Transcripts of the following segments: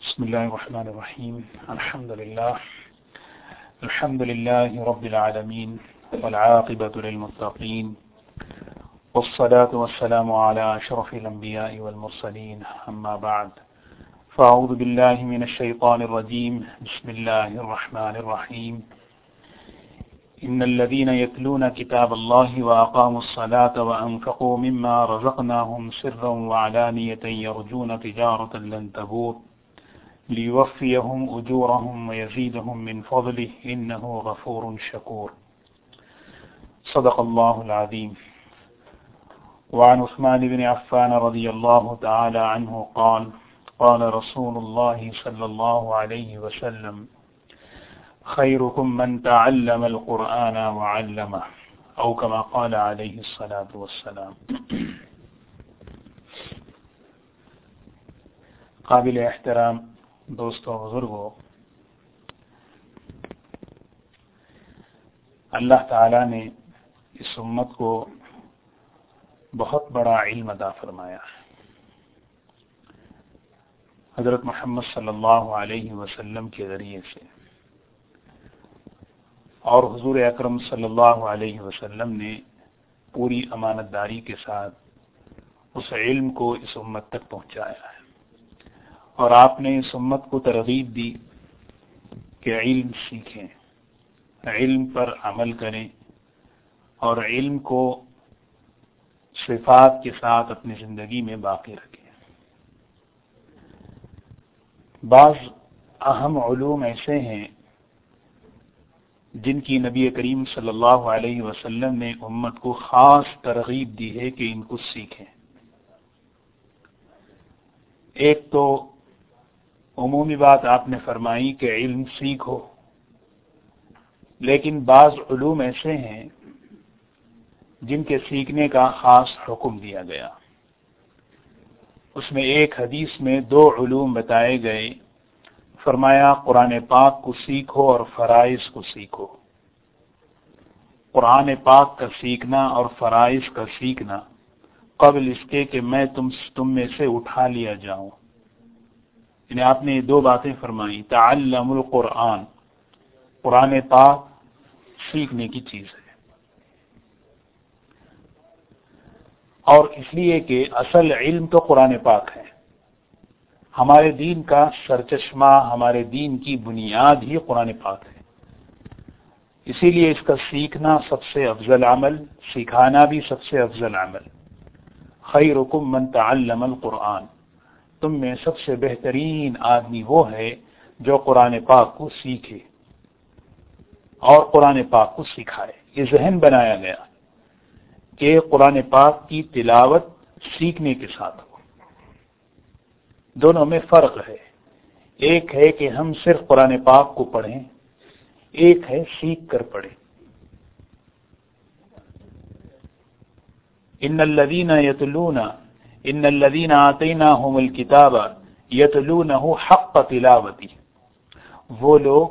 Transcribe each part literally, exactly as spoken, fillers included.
بسم الله الرحمن الرحيم. الحمد لله الحمد لله رب العالمين والعاقبة للمتقين والصلاة والسلام على أشرف الأنبياء والمرسلين. أما بعد، فأعوذ بالله من الشيطان الرجيم. بسم الله الرحمن الرحيم. إن الذين يتلون كتاب الله وأقاموا الصلاة وأنفقوا مما رزقناهم سرا وعلانية يرجون تجارة لن تبور ليوفيهم أجورهم ويزيدهم من فضله إنه غفور شكور. صدق الله العظيم. وعن عثمان بن عفان رضي الله تعالى عنه قال قال رسول الله صلى الله عليه وسلم خيركم من تعلم القرآن وعلمه أو كما قال عليه الصلاة والسلام. قابل احترام دوستوں بزرگوں، اللہ تعالی نے اس امت کو بہت بڑا علم عطا فرمایا ہے. حضرت محمد صلی اللہ علیہ وسلم کے ذریعے سے اور حضور اکرم صلی اللہ علیہ وسلم نے پوری امانت داری کے ساتھ اس علم کو اس امت تک پہنچایا ہے، اور آپ نے اس امت کو ترغیب دی کہ علم سیکھیں، علم پر عمل کریں اور علم کو صفات کے ساتھ اپنی زندگی میں باقی رکھیں. بعض اہم علوم ایسے ہیں جن کی نبی کریم صلی اللہ علیہ وسلم نے امت کو خاص ترغیب دی ہے کہ ان کو سیکھیں. ایک تو عمومی بات آپ نے فرمائی کہ علم سیکھو، لیکن بعض علوم ایسے ہیں جن کے سیکھنے کا خاص حکم دیا گیا. اس میں ایک حدیث میں دو علوم بتائے گئے. فرمایا قرآن پاک کو سیکھو اور فرائض کو سیکھو. قرآن پاک کا سیکھنا اور فرائض کا سیکھنا قبل اس کے کہ میں تم تم میں سے اٹھا لیا جاؤں. یعنی آپ نے یہ دو باتیں فرمائی. تعلم القرآن، قرآن پاک سیکھنے کی چیز ہے، اور اس لیے کہ اصل علم تو قرآن پاک ہے. ہمارے دین کا سرچشمہ، ہمارے دین کی بنیاد ہی قرآن پاک ہے. اسی لیے اس کا سیکھنا سب سے افضل عمل، سکھانا بھی سب سے افضل عمل. خیرکم من تعلم القرآن، تم میں سب سے بہترین آدمی وہ ہے جو قرآن پاک کو سیکھے اور قرآن پاک کو سکھائے. یہ ذہن بنایا گیا کہ قرآن پاک کی تلاوت سیکھنے کے ساتھ ہو. دونوں میں فرق ہے. ایک ہے کہ ہم صرف قرآن پاک کو پڑھیں، ایک ہے سیکھ کر پڑھیں. ان الذین یتلون ان الذین آتیناہم الکتاب یتلونہ حق تلاوتی، وہ لوگ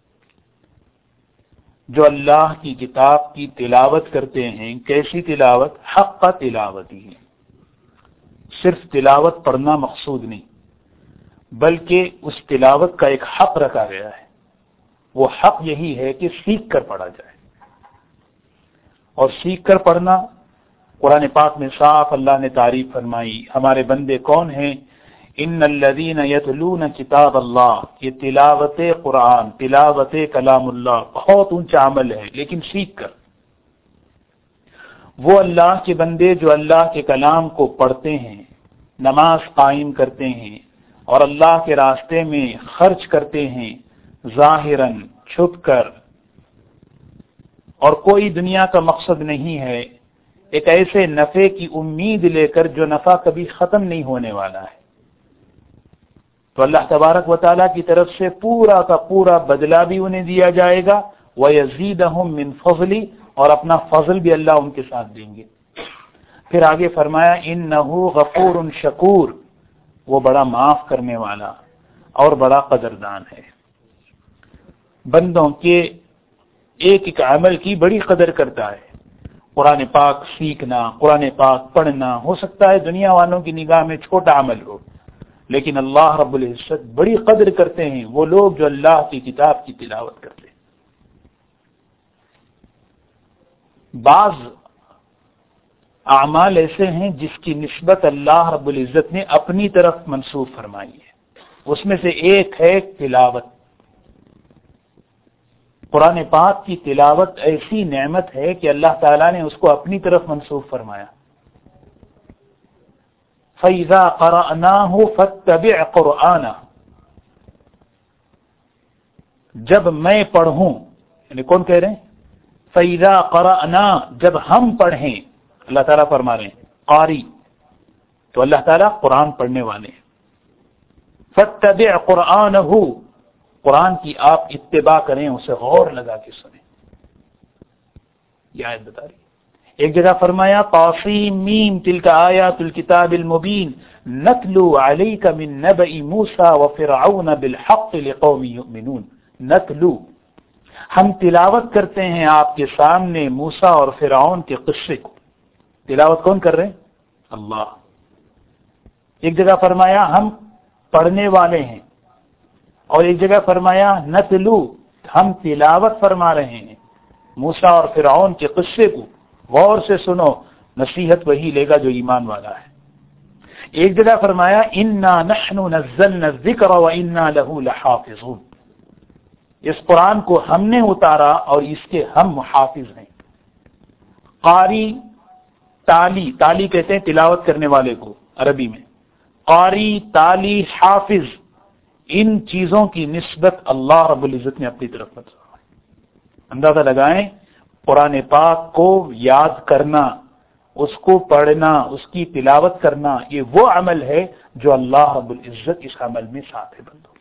جو اللہ کی کتاب کی تلاوت کرتے ہیں. کیسی تلاوت؟ حق تلاوتی. صرف تلاوت پڑھنا مقصود نہیں، بلکہ اس تلاوت کا ایک حق رکھا گیا ہے. وہ حق یہی ہے کہ سیکھ کر پڑھا جائے. اور سیکھ کر پڑھنا قرآن پاک میں صاف اللہ نے تعریف فرمائی. ہمارے بندے کون ہیں؟ ان الذین یتلون کتاب اللہ. یہ تلاوت قرآن، تلاوت کلام اللہ بہت اونچا عمل ہے، لیکن سیکھ کر. وہ اللہ کے بندے جو اللہ کے کلام کو پڑھتے ہیں، نماز قائم کرتے ہیں اور اللہ کے راستے میں خرچ کرتے ہیں، ظاہراً چھپ کر، اور کوئی دنیا کا مقصد نہیں ہے، ایک ایسے نفع کی امید لے کر جو نفع کبھی ختم نہیں ہونے والا ہے. تو اللہ تبارک و تعالیٰ کی طرف سے پورا کا پورا بدلہ بھی انہیں دیا جائے گا. وَيَزِيدَهُم مِّن فَضْلِهِ، اور اپنا فضل بھی اللہ ان کے ساتھ دیں گے. پھر آگے فرمایا اِنَّهُ غَفُورٌ شَكُورٌ، وہ بڑا معاف کرنے والا اور بڑا قدردان ہے. بندوں کے ایک ایک عمل کی بڑی قدر کرتا ہے. قرآن پاک سیکھنا، قرآن پاک پڑھنا ہو سکتا ہے دنیا والوں کی نگاہ میں چھوٹا عمل ہو، لیکن اللہ رب العزت بڑی قدر کرتے ہیں وہ لوگ جو اللہ کی کتاب کی تلاوت کرتے ہیں. بعض اعمال ایسے ہیں جس کی نسبت اللہ رب العزت نے اپنی طرف منسوب فرمائی ہے. اس میں سے ایک ہے تلاوت. قرآن پاک کی تلاوت ایسی نعمت ہے کہ اللہ تعالیٰ نے اس کو اپنی طرف منسوب فرمایا. فَإِذَا قَرَأْنَاهُ فَاتَّبِعْ قُرْآنَهُ. جب میں پڑھوں، یعنی کون کہہ رہے ہیں؟ فَإِذَا قَرَأْنَا، جب ہم پڑھیں. اللہ تعالیٰ فرما رہے ہیں قاری، تو اللہ تعالیٰ قرآن پڑھنے والے ہیں. فَاتَّبِعْ قُرْآنَهُ، قرآن کی آپ اتباع کریں، اسے غور لگا کے سنیں. یہ آیت بتا رہی ہے. ایک جگہ فرمایا طاسیم میم تلک آیات الکتاب المبین نتلو علیک من نبأ موسیٰ وفرعون بالحق لقوم یؤمنون. نتلو، ہم تلاوت کرتے ہیں آپ کے سامنے موسیٰ اور فرعون کے قصے کو. تلاوت کون کر رہے ہیں؟ اللہ. ایک جگہ فرمایا ہم پڑھنے والے ہیں، اور ایک جگہ فرمایا نتلو، ہم تلاوت فرما رہے ہیں موسیٰ اور فرعون کے قصے کو. غور سے سنو، نصیحت وہی لے گا جو ایمان والا ہے. ایک جگہ فرمایا انا نحن نزلنا الذکر وانا له لحافظون. اس قرآن کو ہم نے اتارا اور اس کے ہم محافظ ہیں. قاری، تالی، تالی کہتے ہیں تلاوت کرنے والے کو عربی میں. قاری، تالی، حافظ، ان چیزوں کی نسبت اللہ رب العزت نے اپنی طرف بتائی. اندازہ لگائیں، قرآن پاک کو یاد کرنا، اس کو پڑھنا، اس کی تلاوت کرنا، یہ وہ عمل ہے جو اللہ رب العزت اس عمل میں ساتھ ہے بندوں.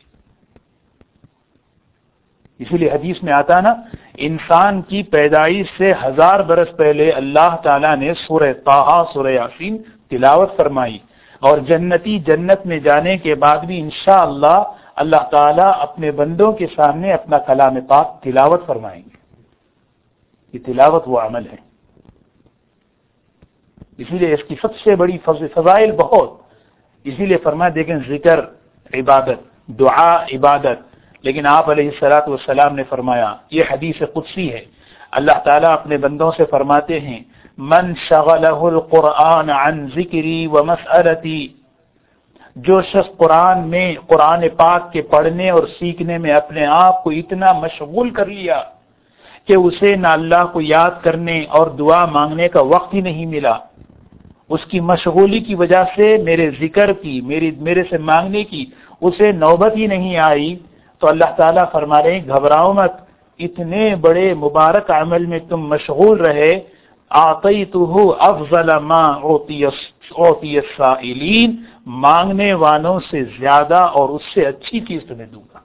اسی لیے حدیث میں آتا نا، انسان کی پیدائش سے ہزار برس پہلے اللہ تعالیٰ نے سورہ طٰہٰ، سورہ یاسین تلاوت فرمائی، اور جنتی جنت میں جانے کے بعد بھی انشاءاللہ اللہ تعالیٰ اپنے بندوں کے سامنے اپنا کلام پاک تلاوت فرمائیں گے. یہ تلاوت وہ عمل ہے. اسی لیے اس کی سب سے بڑی فضائل بہت. اسی لیے فرمایا دیکھیں ذکر عبادت، دعا عبادت. لیکن آپ علیہ الصلوۃ والسلام نے فرمایا، یہ حدیث قدسی ہے، اللہ تعالیٰ اپنے بندوں سے فرماتے ہیں من شغلہ القرآن عن ذکری ومسألتی، جو شخص قرآن میں قرآن پاک کے پڑھنے اور سیکھنے میں اپنے آپ کو اتنا مشغول کر لیا کہ اسے نہ اللہ کو یاد کرنے اور دعا مانگنے کا وقت ہی نہیں ملا، اس کی مشغولی کی وجہ سے میرے ذکر کی، میری میرے سے مانگنے کی اسے نوبت ہی نہیں آئی، تو اللہ تعالیٰ فرما رہے ہیں گھبراؤ مت، اتنے بڑے مبارک عمل میں تم مشغول رہے، آتیتہ افضل ما اعطی السائلین، مانگنے والوں سے زیادہ اور اس سے اچھی چیز تمہیں دوں گا.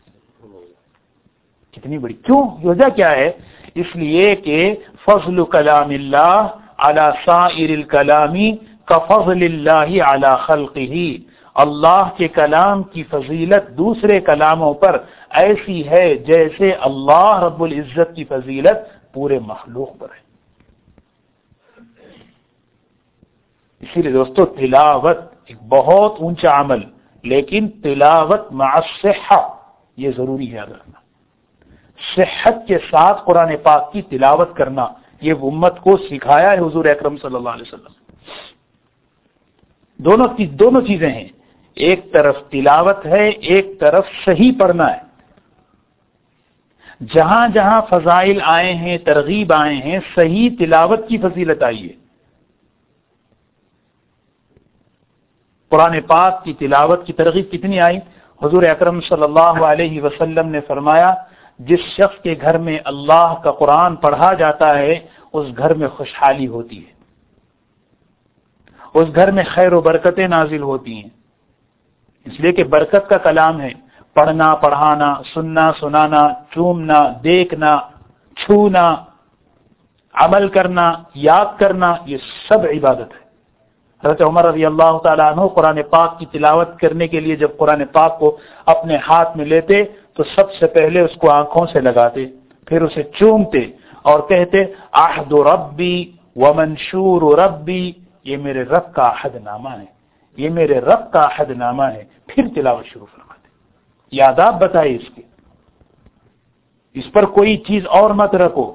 کتنی بڑی، کیوں؟ وجہ کیا ہے؟ اس لیے کہ فضل کلام اللہ علی سائر الکلام کفضل اللہ علی خلقہ، اللہ کے کلام کی فضیلت دوسرے کلاموں پر ایسی ہے جیسے اللہ رب العزت کی فضیلت پورے مخلوق پر ہے. اسی لیے دوستو تلاوت ایک بہت اونچا عمل، لیکن تلاوت مع الصحہ یہ ضروری ہے یاد رکھنا. صحت کے ساتھ قرآن پاک کی تلاوت کرنا، یہ امت کو سکھایا ہے حضور اکرم صلی اللہ علیہ وسلم. دونوں دونوں چیزیں ہیں، ایک طرف تلاوت ہے، ایک طرف صحیح پڑھنا ہے. جہاں جہاں فضائل آئے ہیں، ترغیب آئے ہیں، صحیح تلاوت کی فضیلت آئی ہے. قرآن پاک کی تلاوت کی ترغیب کتنی آئی؟ حضور اکرم صلی اللہ علیہ وسلم نے فرمایا جس شخص کے گھر میں اللہ کا قرآن پڑھا جاتا ہے اس گھر میں خوشحالی ہوتی ہے، اس گھر میں خیر و برکتیں نازل ہوتی ہیں. اس لیے کہ برکت کا کلام ہے. پڑھنا، پڑھانا، سننا، سنانا، چومنا، دیکھنا، چھونا، عمل کرنا، یاد کرنا، یہ سب عبادت ہے. حضرت عمر رضی اللہ تعالیٰ عنہ قرآن پاک کی تلاوت کرنے کے لیے جب قرآن پاک کو اپنے ہاتھ میں لیتے تو سب سے پہلے اس کو آنکھوں سے لگاتے، پھر اسے چومتے اور کہتے عہد ربی ومنشور ربی، یہ میرے رب کا عہد نامہ ہے، یہ میرے رب کا عہد نامہ ہے، پھر تلاوت شروع فرما دیں. یہ آداب بتائے اس کے، اس پر کوئی چیز اور مت رکھو،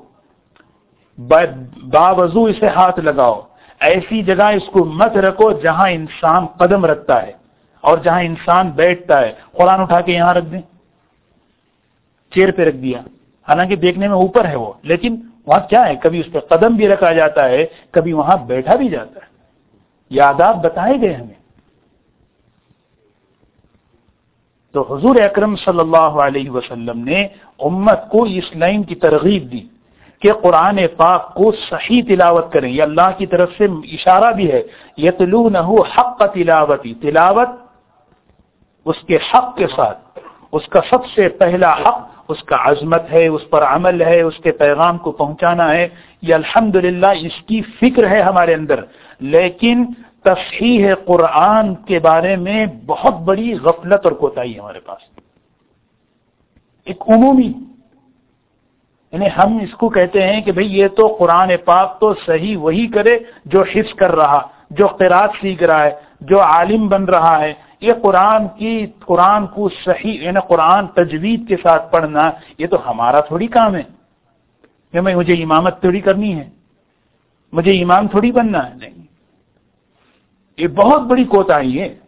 باوضو اسے ہاتھ لگاؤ، ایسی جگہ اس کو مت رکھو جہاں انسان قدم رکھتا ہے اور جہاں انسان بیٹھتا ہے. قرآن اٹھا کے یہاں رکھ دیں، چیئر پہ رکھ دیا، حالانکہ دیکھنے میں اوپر ہے وہ، لیکن وہاں کیا ہے، کبھی اس پہ قدم بھی رکھا جاتا ہے، کبھی وہاں بیٹھا بھی جاتا ہے. یہ آداب بتائے گئے ہمیں. تو حضور اکرم صلی اللہ علیہ وسلم نے امت کو اس لائن کی ترغیب دی کہ قرآن پاک کو صحیح تلاوت کریں. یہ اللہ کی طرف سے اشارہ بھی ہے، یتلونہ حق تلاوتی، تلاوت اس کے حق کے ساتھ. اس کا سب سے پہلا حق اس کا عظمت ہے، اس پر عمل ہے، اس کے پیغام کو پہنچانا ہے. یہ الحمدللہ اس کی فکر ہے ہمارے اندر، لیکن تصحیح قرآن کے بارے میں بہت بڑی غفلت اور کوتاہی ہے ہمارے پاس. ایک عمومی، یعنی ہم اس کو کہتے ہیں کہ بھئی یہ تو قرآن پاک تو صحیح وہی کرے جو حفظ کر رہا، جو قرات سیکھ رہا ہے، جو عالم بن رہا ہے. یہ قرآن کی قرآن کو صحیح، یعنی قرآن تجوید کے ساتھ پڑھنا، یہ تو ہمارا تھوڑی کام ہے کہ میں مجھے امامت تھوڑی کرنی ہے، مجھے امام تھوڑی بننا ہے. نہیں، یہ بہت بڑی کوتاہی ہے.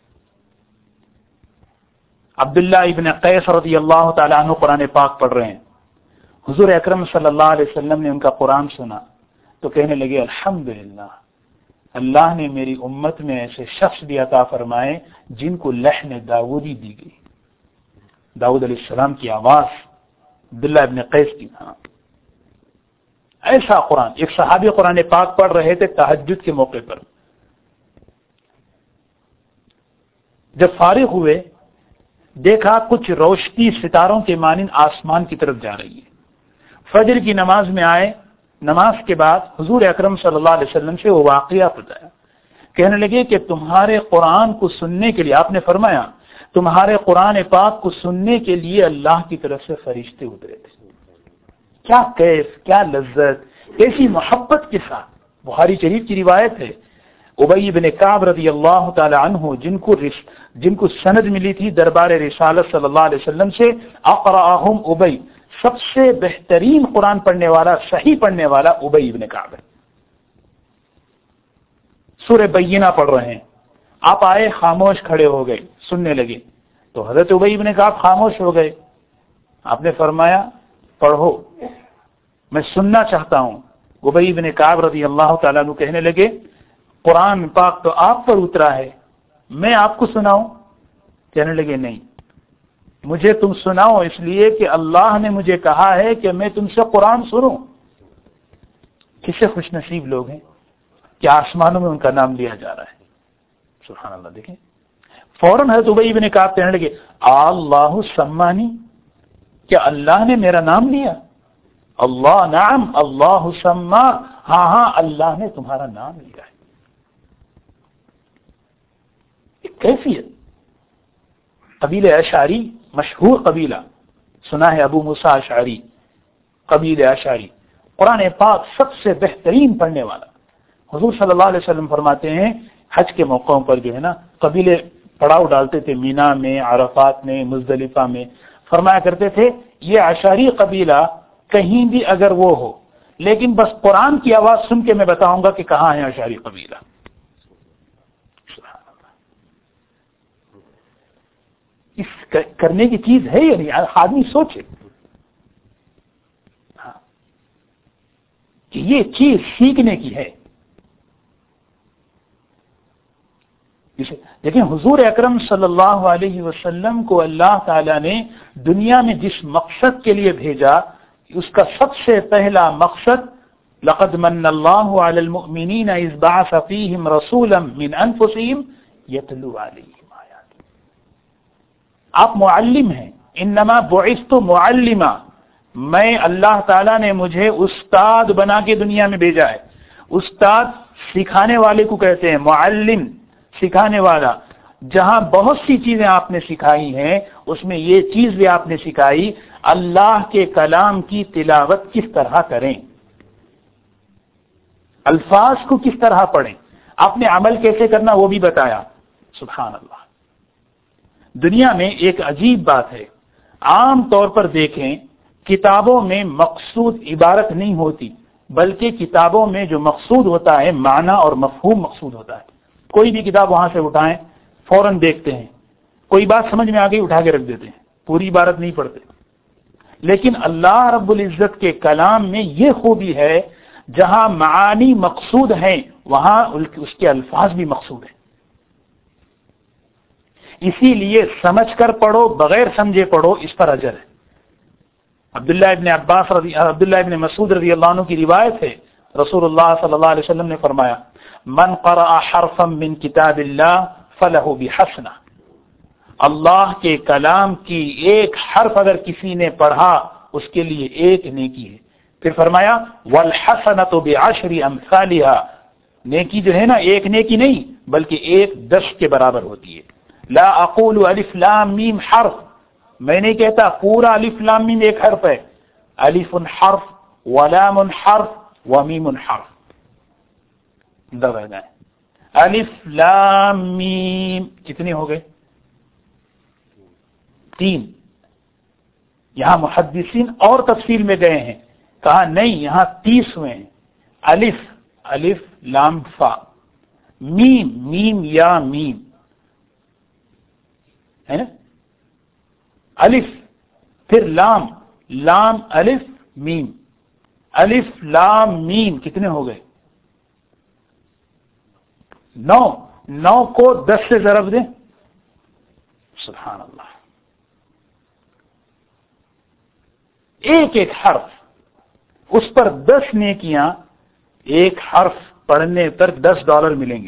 عبداللہ ابن قیس رضی اللہ تعالیٰ عنہ قرآن پاک پڑھ رہے ہیں. حضور اکرم صلی اللہ علیہ وسلم نے ان کا قرآن سنا تو کہنے لگے الحمدللہ، اللہ نے میری امت میں ایسے شخص بھی عطا فرمائے جن کو لحن داودی دی گئی. داؤد علیہ السلام کی آواز عبداللہ ابن قیس کی. ہاں، ایسا قرآن. ایک صحابی قرآن پاک پڑھ رہے تھے تہجد کے موقع پر. جب فارغ ہوئے دیکھا کچھ روشنی ستاروں کے مانند آسمان کی طرف جا رہی ہے. فجر کی نماز میں آئے، نماز کے بعد حضور اکرم صلی اللہ علیہ وسلم سے وہ واقعہ بتایا. کہنے لگے کہ تمہارے قرآن کو سننے کے لیے، آپ نے فرمایا تمہارے قرآن پاک کو سننے کے لیے اللہ کی طرف سے فرشتے اترے تھے. کیا کیف، کیا لذت، کیسی محبت کے ساتھ. بخاری شریف کی روایت ہے، ابی بن کعب رضی اللہ تعالی عنہ جن کو جن کو سند ملی تھی دربار رسالت صلی اللہ علیہ وسلم سے، اقرأہم ابی، سب سے بہترین قرآن پڑھنے والا، صحیح پڑھنے والا ابی بن کعب ہے. سورہ بینہ پڑھ رہے ہیں، آپ آئے، خاموش کھڑے ہو گئے، سننے لگے تو حضرت ابی بن کعب خاموش ہو گئے. آپ نے فرمایا پڑھو، میں سننا چاہتا ہوں. ابی بن کعب رضی اللہ تعالیٰ عنہ کہنے لگے قرآن پاک تو آپ پر اترا ہے، میں آپ کو سناؤں؟ کہنے لگے نہیں، مجھے تم سناؤ، اس لیے کہ اللہ نے مجھے کہا ہے کہ میں تم سے قرآن سنوں. کسے خوش نصیب لوگ ہیں کہ آسمانوں میں ان کا نام لیا جا رہا ہے. سبحان اللہ. دیکھیں فوراً حضرت ابی بن کعب کہنے لگے اللہ سمانی، کیا اللہ نے میرا نام لیا؟ اللہ نعم اللہ سما، ہاں ہاں اللہ نے تمہارا نام لیا ہے. کیفیت. قبیلہ اشعری، مشہور قبیلہ، سنا ہے ابو موسیٰ اشعری، قبیلہ اشعری، قرآن پاک سب سے بہترین پڑھنے والا. حضور صلی اللہ علیہ وسلم فرماتے ہیں حج کے موقعوں پر جو ہے نا قبیلے پڑاؤ ڈالتے تھے، مینا میں، عرفات میں، مزدلفہ میں. فرمایا کرتے تھے یہ اشعری قبیلہ کہیں بھی اگر وہ ہو، لیکن بس قرآن کی آواز سن کے میں بتاؤں گا کہ کہاں ہے اشعری قبیلہ. اس کرنے کی چیز ہے یا نہیں؟ آدمی سوچے ہاں کہ یہ چیز سیکھنے کی ہے. لیکن حضور اکرم صلی اللہ علیہ وسلم کو اللہ تعالی نے دنیا میں جس مقصد کے لیے بھیجا، اس کا سب سے پہلا مقصد لقد من اللہ علی المؤمنین اذ بعث فیہم رسولا من انفسہم یتلو علیہم. آپ معلم ہیں، انما بعثت معلما، میں اللہ تعالیٰ نے مجھے استاد بنا کے دنیا میں بھیجا ہے. استاد سکھانے والے کو کہتے ہیں، معلم سکھانے والا. جہاں بہت سی چیزیں آپ نے سکھائی ہیں اس میں یہ چیز بھی آپ نے سکھائی اللہ کے کلام کی تلاوت کس طرح کریں، الفاظ کو کس طرح پڑھیں. آپ نے عمل کیسے کرنا وہ بھی بتایا. سبحان اللہ. دنیا میں ایک عجیب بات ہے، عام طور پر دیکھیں کتابوں میں مقصود عبارت نہیں ہوتی، بلکہ کتابوں میں جو مقصود ہوتا ہے معنی اور مفہوم مقصود ہوتا ہے. کوئی بھی کتاب وہاں سے اٹھائیں فوراً دیکھتے ہیں، کوئی بات سمجھ میں آ گئی اٹھا کے رکھ دیتے ہیں، پوری عبارت نہیں پڑھتے. لیکن اللہ رب العزت کے کلام میں یہ خوبی ہے، جہاں معانی مقصود ہیں وہاں اس کے الفاظ بھی مقصود ہیں. اسی لیے سمجھ کر پڑھو، بغیر سمجھے پڑھو، اس پر اجر ہے. عبداللہ ابن عباس رضی عبداللہ ابن مسعود رضی اللہ عنہ کی روایت ہے، رسول اللہ صلی اللہ علیہ وسلم نے فرمایا من قرأ حرفا من کتاب اللہ فلہ بحسنہ، اللہ کے کلام کی ایک حرف اگر کسی نے پڑھا اس کے لیے ایک نیکی ہے. پھر فرمایا والحسنۃ بعشر امثالها، نیکی جو ہے نا ایک نیکی نہیں بلکہ ایک دس کے برابر ہوتی ہے. لا اقول الف لام میم حرف، میں نہیں کہتا پورا الف لام میم ایک حرف ہے، الف حرف ولام حرف ومیم حرف. دبا الف لام میم کتنے ہو گئے؟ تین. یہاں محدثین اور تفصیل میں گئے ہیں، کہا نہیں یہاں تیس ہوئے ہیں. الف الف لام فا، میم میم یا میم ہے نا، الف پھر لام لام الف میم، الف لام میم کتنے ہو گئے؟ نو. نو کو دس سے ضرب دیں، سبحان اللہ. ایک ایک حرف اس پر دس نیکیاں، ایک حرف پڑھنے پر دس ڈالر ملیں گے.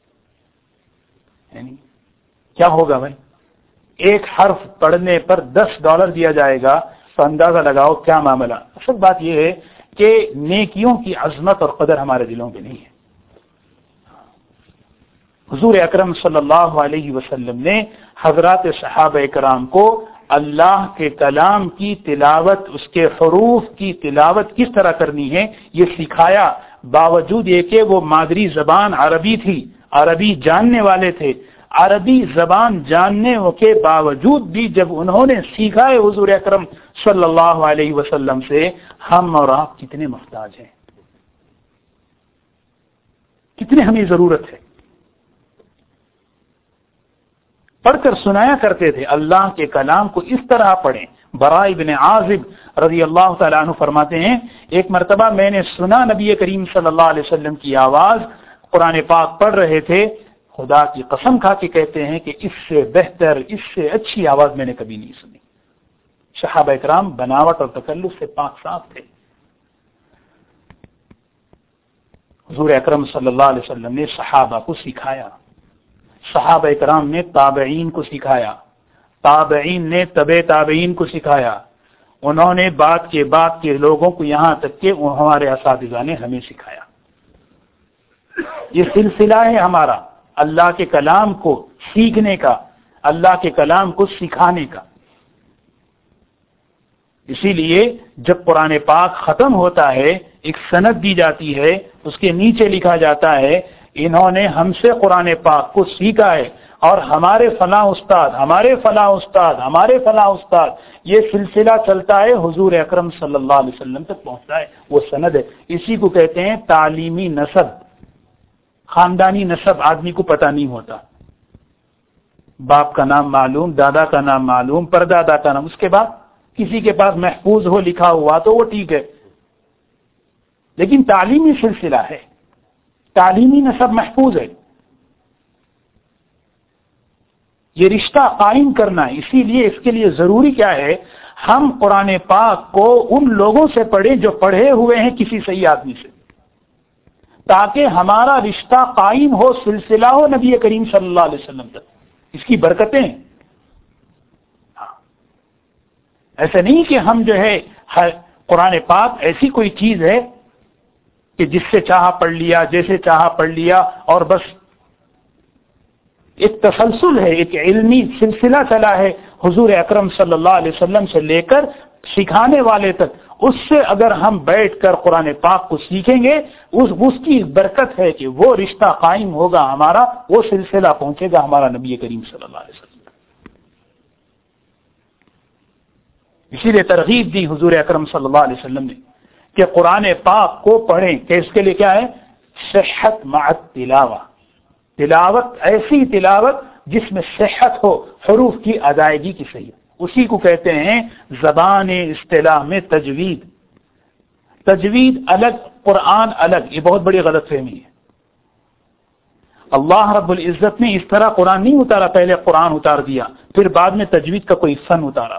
یعنی کیا ہوگا بھائی؟ ایک حرف پڑھنے پر دس ڈالر دیا جائے گا، تو اندازہ لگاؤ کیا معاملہ. اصل بات یہ ہے کہ نیکیوں کی عظمت اور قدر ہمارے دلوں میں نہیں ہے. حضور اکرم صلی اللہ علیہ وسلم نے حضرات صحابہ کرام کو اللہ کے کلام کی تلاوت، اس کے حروف کی تلاوت کس طرح کرنی ہے یہ سکھایا. باوجود یہ کہ وہ مادری زبان عربی تھی، عربی جاننے والے تھے، عربی زبان جاننے کے باوجود بھی جب انہوں نے سیکھا ہے حضور اکرم صلی اللہ علیہ وسلم سے، ہم اور آپ کتنے محتاج ہیں، کتنے ہمیں ضرورت ہے. پڑھ کر سنایا کرتے تھے. اللہ کے کلام کو اس طرح پڑھیں. براء ابن عازب رضی اللہ تعالیٰ عنہ فرماتے ہیں ایک مرتبہ میں نے سنا نبی کریم صلی اللہ علیہ وسلم کی آواز قرآن پاک پڑھ رہے تھے، خدا کی قسم کھا کے کہتے ہیں کہ اس سے بہتر، اس سے اچھی آواز میں نے کبھی نہیں سنی. صحابہ کرام بناوٹ اور تکلف سے پاک صاف تھے. حضور اکرم صلی اللہ علیہ وسلم نے صحابہ کو سکھایا، صحابہ کرام نے تابعین کو سکھایا، تابعین نے تبع تابعین کو سکھایا، انہوں نے بعد کے بعد کے لوگوں کو، یہاں تک کہ ہمارے اساتذہ نے ہمیں سکھایا. یہ سلسلہ ہے ہمارا اللہ کے کلام کو سیکھنے کا، اللہ کے کلام کو سکھانے کا. اسی لیے جب قرآن پاک ختم ہوتا ہے ایک سند دی جاتی ہے، اس کے نیچے لکھا جاتا ہے انہوں نے ہم سے قرآن پاک کو سیکھا ہے اور ہمارے فلاں استاد، ہمارے فلاں استاد، ہمارے فلاں استاد، یہ سلسلہ چلتا ہے حضور اکرم صلی اللہ علیہ وسلم تک پہنچتا ہے. وہ سند ہے. اسی کو کہتے ہیں تعلیمی نسب. خاندانی نسب آدمی کو پتہ نہیں ہوتا، باپ کا نام معلوم، دادا کا نام معلوم، پردادا کا نام، اس کے بعد کسی کے پاس محفوظ ہو لکھا ہوا تو وہ ٹھیک ہے، لیکن تعلیمی سلسلہ ہے، تعلیمی نسب محفوظ ہے. یہ رشتہ قائم کرنا ہے. اسی لیے اس کے لیے ضروری کیا ہے، ہم قرآن پاک کو ان لوگوں سے پڑھیں جو پڑھے ہوئے ہیں کسی صحیح آدمی سے، تاکہ ہمارا رشتہ قائم ہو، سلسلہ ہو نبی کریم صلی اللہ علیہ وسلم تک. اس کی برکتیں. ہاں، ایسا نہیں کہ ہم جو ہے قرآن پاک ایسی کوئی چیز ہے کہ جس سے چاہا پڑھ لیا، جیسے چاہا پڑھ لیا اور بس. ایک تسلسل ہے، ایک علمی سلسلہ چلا ہے حضور اکرم صلی اللہ علیہ وسلم سے لے کر سکھانے والے تک، اس سے اگر ہم بیٹھ کر قرآن پاک کو سیکھیں گے اس اس کی برکت ہے کہ وہ رشتہ قائم ہوگا ہمارا، وہ سلسلہ پہنچے گا ہمارا نبی کریم صلی اللہ علیہ وسلم۔ اسی لیے ترغیب دی حضور اکرم صلی اللہ علیہ وسلم نے کہ قرآن پاک کو پڑھیں، کہ اس کے لیے کیا ہے؟ صحت مع التلاوہ، تلاوت ایسی تلاوت جس میں صحت ہو، حروف کی ادائیگی کی صحیح، اسی کو کہتے ہیں زبان اصطلاح میں تجوید۔ تجوید الگ، قرآن الگ، یہ بہت بڑی غلط فہمی ہے۔ اللہ رب العزت نے اس طرح قرآن نہیں اتارا، پہلے قرآن اتار دیا پھر بعد میں تجوید کا کوئی فن اتارا۔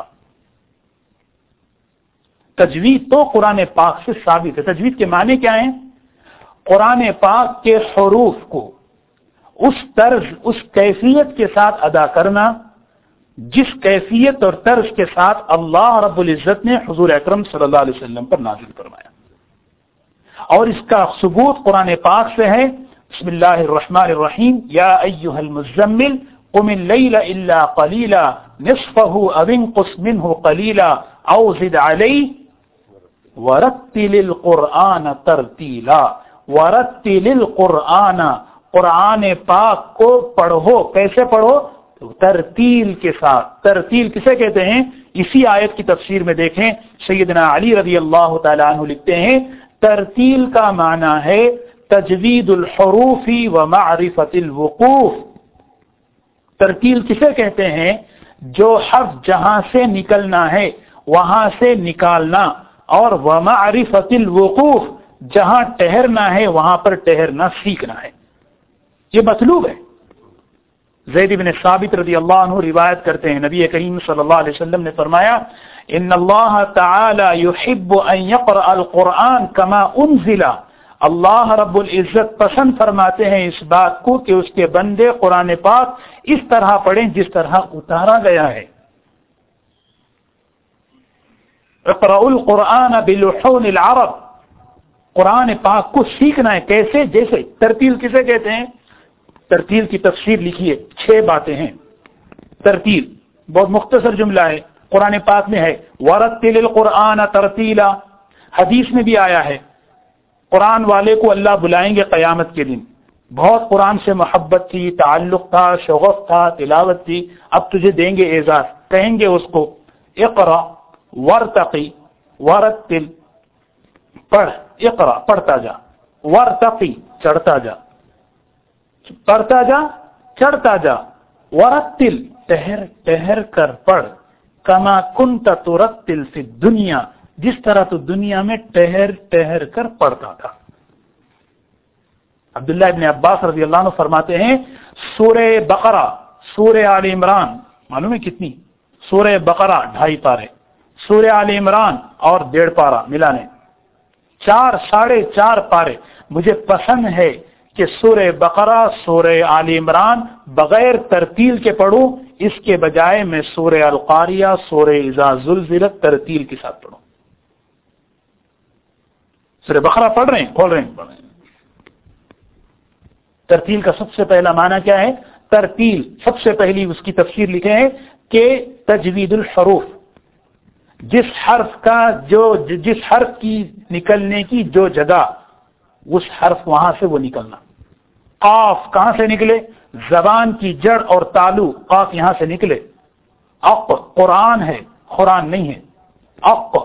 تجوید تو قرآن پاک سے ثابت ہے۔ تجوید کے معنی کیا ہیں؟ قرآن پاک کے حروف کو اس طرز، اس کیفیت کے ساتھ ادا کرنا جس کیفیت اور طرز کے ساتھ اللہ رب العزت نے حضور اکرم صلی اللہ علیہ وسلم پر نازل فرمایا، اور اس کا ثبوت قرآن پاک سے ہے۔ بسم اللہ الرحمن الرحیم، یا ایھا المزمل قم اللیل الا قلیلا نصفہ او انقص منہ قلیلا او زد علیہ ورتل القرآن ترتیلا۔ ورتل القرآن، قرآن پاک کو پڑھو، کیسے پڑھو؟ ترتیل کے ساتھ۔ ترتیل کسے کہتے ہیں؟ اسی آیت کی تفسیر میں دیکھیں، سیدنا علی رضی اللہ تعالیٰ عنہ لکھتے ہیں ترتیل کا معنی ہے تجوید الحروف و معرفت الوقوف۔ ترتیل کسے کہتے ہیں؟ جو حرف جہاں سے نکلنا ہے وہاں سے نکالنا، اور ومعرفت الوقوف، جہاں ٹہرنا ہے وہاں پر ٹہرنا سیکھنا ہے، یہ مطلوب ہے۔ زید بن ثابت رضی اللہ عنہ روایت کرتے ہیں، نبی کریم صلی اللہ علیہ وسلم نے فرمایا ان اللہ تعالی یحب ان یقرأ القرآن کما انزل، اللہ رب العزت پسند فرماتے ہیں اس بات کو کہ اس کے بندے قرآن پاک اس طرح پڑھیں جس طرح اتارا گیا ہے۔ اقرأوا القرآن بلحون العرب، قرآن پاک کو سیکھنا ہے کیسے؟ جیسے ترتیل کسے کہتے ہیں؟ ترتیل کی تفسیر لکھیے، چھ باتیں ہیں۔ ترتیل بہت مختصر جملہ ہے، قرآن پاک میں ہے ورتل القرآن ترتیلا، حدیث میں بھی آیا ہے قرآن والے کو اللہ بلائیں گے قیامت کے دن، بہت قرآن سے محبت تھی، تعلق تھا، شغف تھا، تلاوت تھی، اب تجھے دیں گے اعزاز، کہیں گے اس کو اقرا ورتقی ورتل، پڑھ، اقرا پڑھتا جا، ورتقی چڑھتا جا، پڑھتا جا چڑھتا جا، ورتل ٹہر ٹہر کر پڑھ، کما کنت ترتل فی الدنیا، جس طرح تو دنیا میں ٹہر ٹہر کر پڑھتا تھا۔ عبداللہ ابن عباس رضی اللہ عنہ فرماتے ہیں سورہ بقرہ، سورہ آل عمران، معلوم ہے کتنی؟ سورہ بقرہ ڈھائی پارے، سورہ آل عمران اور ڈیڑھ پارہ ملانے چار ساڑھے چار پارے۔ مجھے پسند ہے کہ سورہ بقرہ، سورہ آل عمران بغیر ترتیل کے پڑھوں، اس کے بجائے میں سورہ القاریہ، سورہ اذا زلزلت ترتیل کے ساتھ پڑھوں۔ سورہ بقرہ پڑھ رہے ہیں، کھول رہے ہیں، پڑھ رہے ہیں۔ ترتیل کا سب سے پہلا معنی کیا ہے؟ ترتیل سب سے پہلی اس کی تفسیر لکھے ہیں کہ تجوید الحروف، جس حرف کا جو جس حرف کی نکلنے کی جو جگہ، اس حرف وہاں سے وہ نکلنا۔ قاف کہاں سے نکلے؟ زبان کی جڑ اور تالو، قاف یہاں سے نکلے۔ اق قرآن ہے، قرآن نہیں ہے، اق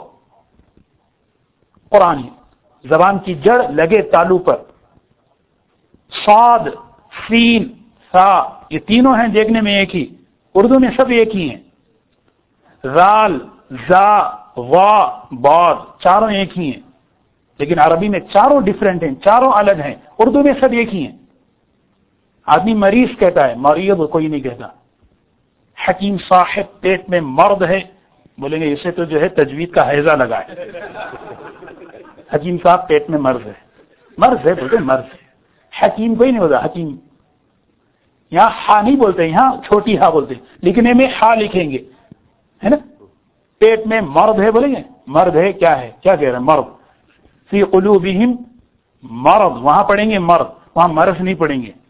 قرآن ہے، زبان کی جڑ لگے تالو پر۔ صاد، سین، سا، یہ تینوں ہیں دیکھنے میں ایک ہی، اردو میں سب ایک ہی ہیں۔ زال، زا، وا، بعد، چاروں ایک ہی ہیں، لیکن عربی میں چاروں ڈیفرنٹ ہیں، چاروں الگ ہیں، اردو میں سب ایک ہی ہیں۔ آدمی مریض کہتا ہے، مریض کوئی نہیں کہتا۔ حکیم صاحب پیٹ میں مرد ہے، بولیں گے اسے تو جو ہے تجوید کا حیضہ لگا ہے۔ حکیم صاحب پیٹ میں مرض ہے، مرض ہے بولتے مرض ہے، حکیم کوئی نہیں ہوتا حکیم۔ یہاں ہا نہیں بولتے، یہاں چھوٹی ہا بولتے، لکھنے میں ہا لکھیں گے، ہے نا۔ پیٹ میں مرد ہے بولیں گے، مرد ہے کیا ہے، کیا کہہ رہے ہیں؟ مرد۔ فی قلوبہم مرض، وہاں پڑھیں گے مرض، وہاں مرض نہیں پڑھیں گے۔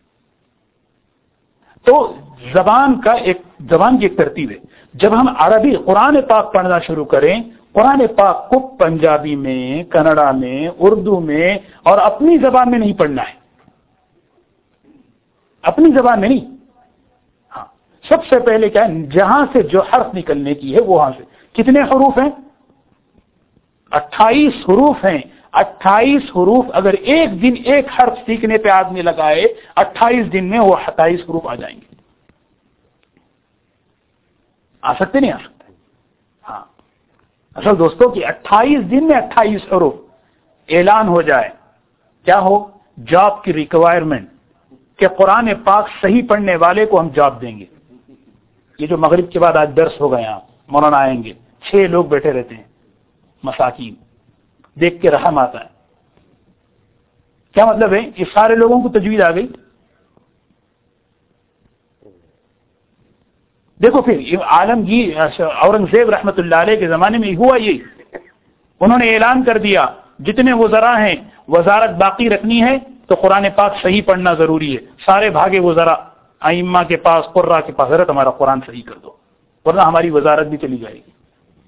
تو زبان کا ایک زبان کی ایک ترتیب ہے۔ جب ہم عربی قرآن پاک پڑھنا شروع کریں قرآن پاک کو پنجابی میں، کنڑا میں، اردو میں اور اپنی زبان میں نہیں پڑھنا ہے، اپنی زبان میں نہیں. ہاں سب سے پہلے کیا ہے، جہاں سے جو حرف نکلنے کی ہے وہاں سے. کتنے حروف ہیں؟ اٹھائیس حروف ہیں. اٹھائیس حروف اگر ایک دن ایک حرف سیکھنے پہ آدمی لگائے، اٹھائیس دن میں وہ اٹھائیس حروف آ جائیں گے. آ سکتے نہیں آ سکتے؟ ہاں اصل دوستوں کی اٹھائیس دن میں اٹھائیس حروف. اعلان ہو جائے کیا ہو، جاب کی ریکوائرمنٹ کہ قرآن پاک صحیح پڑھنے والے کو ہم جاب دیں گے. یہ جو مغرب کے بعد آج درس ہو گئے ہیں، مولانا آئیں گے، چھ لوگ بیٹھے رہتے ہیں مساکین، دیکھ کے رحم آتا ہے. کیا مطلب ہے؟ یہ سارے لوگوں کو تجوید آ گئی. دیکھو پھر عالمگیر اورنگزیب رحمت اللہ علیہ کے زمانے میں ہوا یہ، انہوں نے اعلان کر دیا جتنے وزراء ہیں وزارت باقی رکھنی ہے تو قرآن پاک صحیح پڑھنا ضروری ہے. سارے بھاگے وزراء ائمہ کے پاس، قرہ کے پاس، حضرت ہمارا قرآن صحیح کر دو ورنہ ہماری وزارت بھی چلی جائے گی.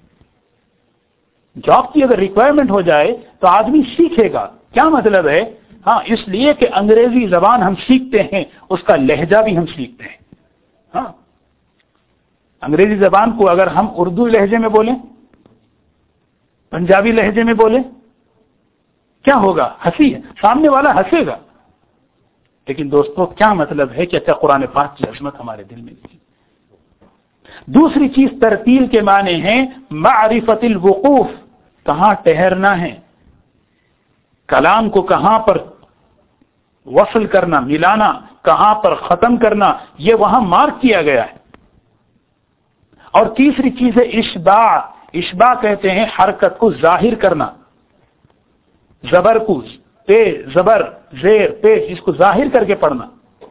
جاب کی اگر ریکوائرمنٹ ہو جائے تو آدمی سیکھے گا. کیا مطلب ہے؟ ہاں اس لیے کہ انگریزی زبان ہم سیکھتے ہیں، اس کا لہجہ بھی ہم سیکھتے ہیں. ہاں انگریزی زبان کو اگر ہم اردو لہجے میں بولیں، پنجابی لہجے میں بولیں، کیا ہوگا؟ ہنسی ہے، سامنے والا ہنسے گا. لیکن دوستو کیا مطلب ہے کہ اچھا قرآن پاک کی عظمت ہمارے دل میں نہیں. دوسری چیز ترتیل کے معنی ہیں معرفت الوقوف، کہاں ٹھہرنا ہے، کلام کو کہاں پر وصل کرنا، ملانا، کہاں پر ختم کرنا، یہ وہاں مارک کیا گیا ہے. اور تیسری چیز ہے اشباع. اشباع کہتے ہیں حرکت کو ظاہر کرنا، زبر کو پیش، زبر زیر پیش، اس کو ظاہر کر کے پڑھنا.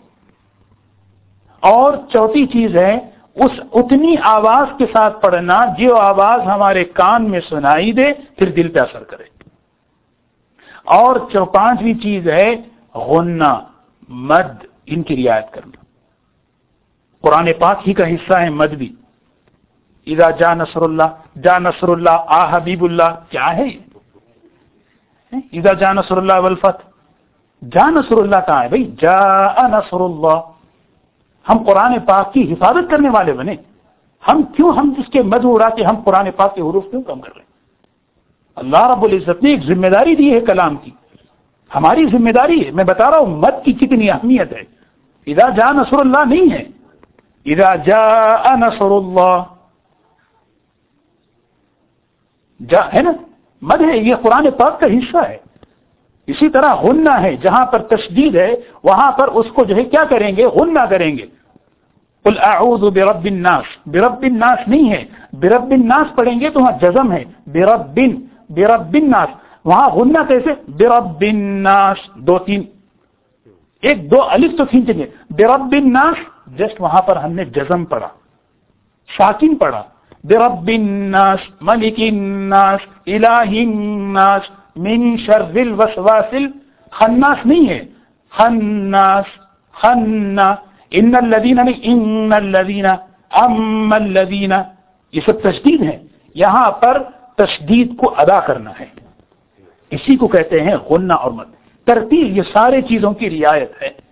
اور چوتھی چیز ہے اس اتنی آواز کے ساتھ پڑھنا جو آواز ہمارے کان میں سنائی دے پھر دل پہ اثر کرے. اور چو پانچویں چیز ہے غنہ، مد، ان کی رعایت کرنا. قرآن پاک ہی کا حصہ ہے مد بھی. اذا جاء نصر اللہ، جاء نصر اللہ، آ حبیب اللہ، کیا ہے یہ؟ اذا جاء نصر اللہ والفتح. جاء نصر اللہ کہاں ہے بھائی؟ جاء نصر اللہ. ہم قرآن پاک کی حفاظت کرنے والے بنے. ہم کیوں ہم جس کے مد اڑا کے ہم قرآن پاک کے حروف کیوں کم کر رہے ہیں؟ اللہ رب العزت نے ایک ذمہ داری دی ہے کلام کی، ہماری ذمہ داری ہے. میں بتا رہا ہوں مد کی کتنی اہمیت ہے. اذا جاء نصر اللہ نہیں ہے، اذا جاء نصر اللہ جا ہے نا، مد ہے، یہ قرآن پاک کا حصہ ہے. اسی طرح غنہ ہے، جہاں پر تشدید ہے وہاں پر اس کو جو ہے کیا کریں گے؟ غنہ کریں گے. قل اعوذ برب الناس، برب الناس نہیں ہے، برب الناس پڑھیں گے تو وہاں جزم ہے، برب برب الناس. وہاں غنہ کیسے؟ برب الناس، دو تین، ایک دو الف تو کھینچیں گے. برب الناس جسٹ وہاں پر ہم نے جزم پڑھا، ساکن پڑھا. برب الناس، ملک الناس، الہ الناس، من شر الوسواس الخناس نہیں ہے، خناس، خنا، ان الذین ان الذین ام الذین، یہ سب تشدید ہے. یہاں پر تشدید کو ادا کرنا ہے، اسی کو کہتے ہیں غنہ اور مد. ترتیل یہ سارے چیزوں کی رعایت ہے.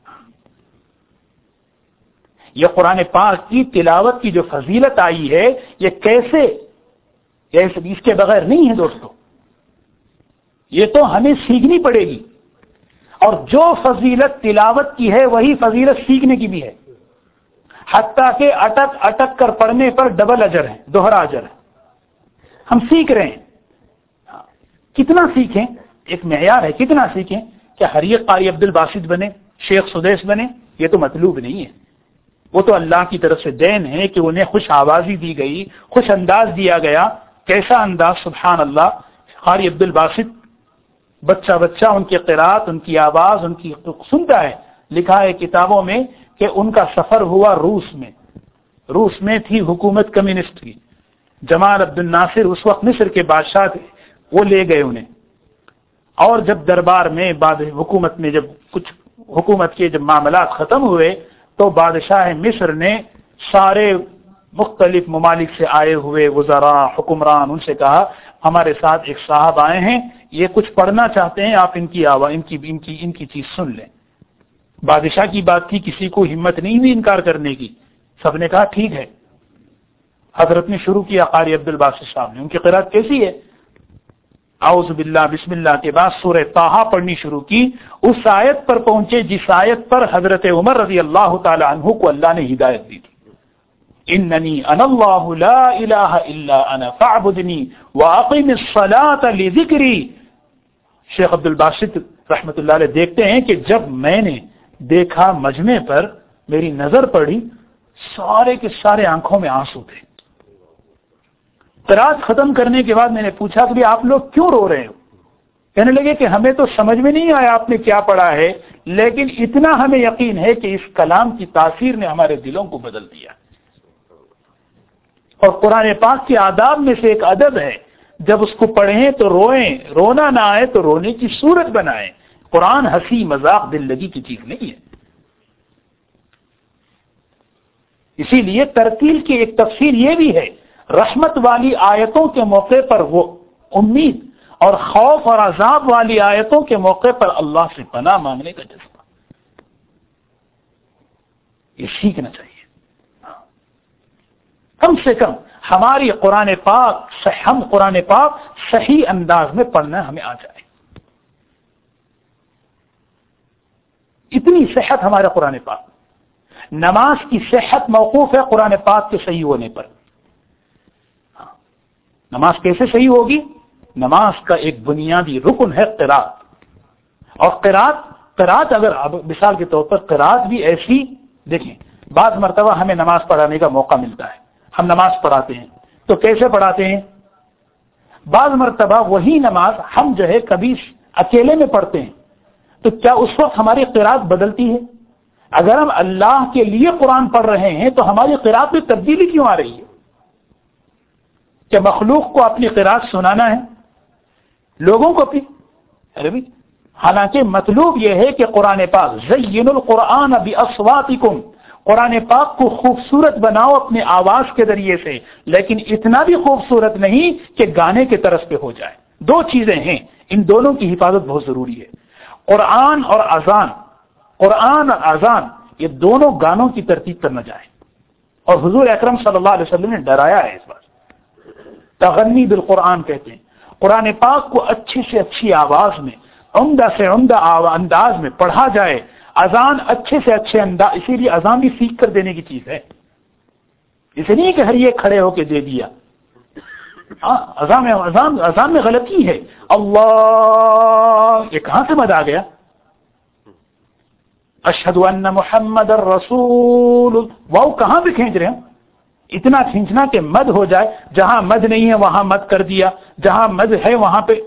یہ قرآن پاک کی تلاوت کی جو فضیلت آئی ہے یہ کیسے، اس کے بغیر نہیں ہے دوستو. یہ تو ہمیں سیکھنی پڑے گی. اور جو فضیلت تلاوت کی ہے وہی فضیلت سیکھنے کی بھی ہے، حتیٰ کہ اٹک اٹک کر پڑھنے پر ڈبل اجر ہے، دوہرا اجر ہے. ہم سیکھ رہے ہیں، کتنا سیکھیں؟ ایک معیار ہے، کتنا سیکھیں. کیا ہر ایک قاری عبد الباسط بنے، شیخ سدیس بنے؟ یہ تو مطلوب نہیں ہے. وہ تو اللہ کی طرف سے دین ہے کہ انہیں خوش آوازی دی گئی، خوش انداز دیا گیا. کیسا انداز، سبحان اللہ. قاری عبد الباسط بچہ بچہ ان کی قرات، ان کی آواز، ان کی سنتا ہے. لکھا ہے کتابوں میں کہ ان کا سفر ہوا روس میں. روس میں تھی حکومت کمیونسٹ کی، جمال عبد الناصر اس وقت مصر کے بادشاہ تھے، وہ لے گئے انہیں. اور جب دربار میں بعد حکومت میں جب کچھ حکومت کے جب معاملات ختم ہوئے تو بادشاہ مصر نے سارے مختلف ممالک سے آئے ہوئے وزراء حکمران، ان سے کہا ہمارے ساتھ ایک صاحب آئے ہیں، یہ کچھ پڑھنا چاہتے ہیں، آپ ان کی آواز ان کی ان کی ان کی چیز سن لیں۔ بادشاہ کی بات تھی، کسی کو ہمت نہیں ہوئی انکار کرنے کی، سب نے کہا ٹھیک ہے۔ حضرت نے شروع کیا، قاری عبد الباسط صاحب نے، ان کی قرات کیسی ہے؟ اعوذ باللہ بسم اللہ کے بعد سورہ طٰہٰ پڑھنی شروع کی، اس آیت پر پہنچے جس آیت پر حضرت عمر رضی اللہ تعالی عنہ کو اللہ نے ہدایت دی تھی، اننی انا اللہ لا الہ الا انا فاعبدنی واقم الصلاۃ لذکری۔ شیخ عبد الباسط رحمۃ اللہ علیہ دیکھتے ہیں کہ جب میں نے دیکھا مجمع پر، میری نظر پڑی، سارے کے سارے آنکھوں میں آنسو تھے۔ قرات ختم کرنے کے بعد میں نے پوچھا کہ آپ لوگ کیوں رو رہے ہو؟ کہنے لگے کہ ہمیں تو سمجھ میں نہیں آیا آپ نے کیا پڑھا ہے، لیکن اتنا ہمیں یقین ہے کہ اس کلام کی تاثیر نے ہمارے دلوں کو بدل دیا۔ اور قرآن پاک کے آداب میں سے ایک ادب ہے، جب اس کو پڑھیں تو روئیں، رونا نہ آئے تو رونے کی صورت بنائیں۔ قرآن ہنسی مذاق دل لگی کی چیز نہیں ہے۔ اسی لیے ترتیل کی ایک تفسیر یہ بھی ہے، رحمت والی آیتوں کے موقع پر وہ امید، اور خوف اور عذاب والی آیتوں کے موقع پر اللہ سے پناہ مانگنے کا جذبہ، یہ سیکھنا چاہیے۔ کم سے کم ہماری قرآن پاک ہم قرآن پاک صحیح انداز میں پڑھنا ہمیں آ جائے، اتنی صحت ہمارے قرآن پاک۔ نماز کی صحت موقوف ہے قرآن پاک کے صحیح ہونے پر۔ نماز کیسے صحیح ہوگی؟ نماز کا ایک بنیادی رکن ہے قرات، اور قرات قرات اگر مثال کے طور پر قرات بھی ایسی، دیکھیں بعض مرتبہ ہمیں نماز پڑھانے کا موقع ملتا ہے، ہم نماز پڑھاتے ہیں، تو کیسے پڑھاتے ہیں؟ بعض مرتبہ وہی نماز ہم جو ہے کبھی اکیلے میں پڑھتے ہیں، تو کیا اس وقت ہماری قرات بدلتی ہے؟ اگر ہم اللہ کے لیے قرآن پڑھ رہے ہیں تو ہماری قرات میں تبدیلی کیوں آ رہی ہے؟ کیا مخلوق کو اپنی قرات سنانا ہے؟ لوگوں کو بھی؟ ارے بھی حالانکہ مطلوب یہ ہے کہ قرآن پاک زین القرآن باصواتکم، قرآن پاک کو خوبصورت بناؤ اپنے آواز کے ذریعے سے، لیکن اتنا بھی خوبصورت نہیں کہ گانے کے طرز پہ ہو جائے۔ دو چیزیں ہیں، ان دونوں کی حفاظت بہت ضروری ہے، قرآن اور اذان۔ قرآن اور اذان یہ دونوں گانوں کی ترتیب پر نہ جائے، اور حضور اکرم صلی اللہ علیہ وسلم نے ڈرایا ہے اس بات۔ تغنی بالقرآن کہتے ہیں، قرآن پاک کو اچھی سے اچھی آواز میں، عمدہ سے عمدہ انداز میں پڑھا جائے، اذان اچھے سے اچھے انداز، اسی لیے اذان بھی سیکھ کر دینے کی چیز ہے، اسے نہیں کہ ہر یہ کھڑے ہو کے دے دیا۔ اذان میں اذان اذان میں غلطی ہے، اللہ، یہ کہاں سے مد آ گیا؟ اشہد ان محمد الرسول، واو کہاں پہ کھینچ رہے ہیں؟ اتنا کھینچنا کہ مد ہو جائے، جہاں مد نہیں ہے وہاں مد کر دیا، جہاں مد ہے وہاں پہ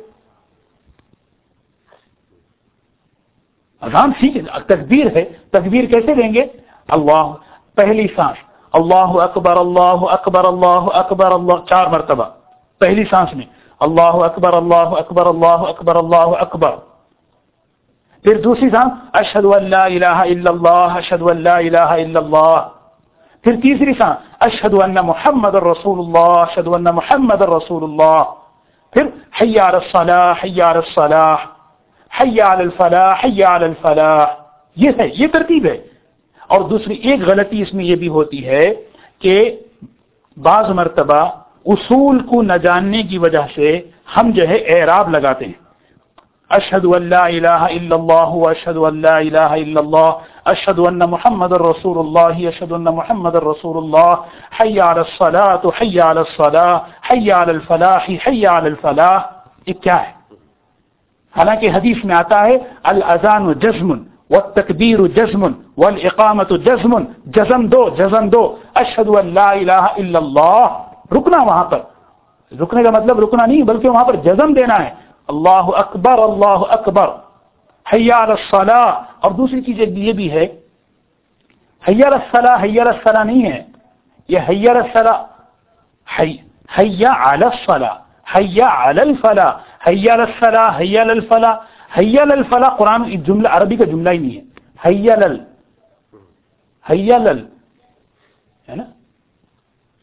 اذان ٹھیک ہے۔ تکبیر ہے، تکبیر کیسے دیں گے؟ اللہ، پہلی سانس اللہ اکبر اللہ اکبر اللہ اکبر اللہ، چار مرتبہ پہلی سانس میں، اللہ اکبر اللہ اکبر اللہ اکبر اللہ اکبر۔ پھر دوسری سانس اشہد ان لا الہ الا اللہ اشہد ان لا الہ الا اللہ۔ پھر تیسری سانس اشہد ان محمد الرسول اللہ اشہد ان محمد الرسول اللہ۔ پھر حی علی الصلاۃ حی علی الصلاۃ حی علی الفلاح حی علی الفلاح، یہ ہے، یہ ترتیب ہے۔ اور دوسری ایک غلطی اس میں یہ بھی ہوتی ہے کہ بعض مرتبہ اصول کو نہ جاننے کی وجہ سے ہم جو ہے اعراب لگاتے ہیں، اشہد ان لا الہ الا اللہ اشہد ان لا الہ الا اللہ اشہد ان محمد الرسول اللہ اشہد ان محمد الرسول اللہ، حی علی الصلاۃ حی علی الصلاۃ حی علی الفلاح حی علی الفلاح، یہ کیا ہے؟ حالانکہ حدیث میں آتا ہے الاذان جزم والتکبیر جزم والاقامۃ جزم، جزم دو جزم دو، اشہد ان لا الہ الا اللہ، رکنا وہاں پر، رکنے کا مطلب رکنا نہیں بلکہ وہاں پر جزم دینا ہے، اللہ اکبر اللہ اکبر، حی علی الصلاۃ۔ اور دوسری چیز یہ بھی ہے، حی علی الصلاۃ حی علی الصلاۃ نہیں ہے، یہ حی علی الصلاۃ حی حی علی الصلاۃ حی علی الفلاح حی علی الصلاۃ حی علی الفلاح، حی علی الفلاح قرآن جملہ عربی کا جملہ ہی نہیں ہے، حی علی حی علی ہے نا،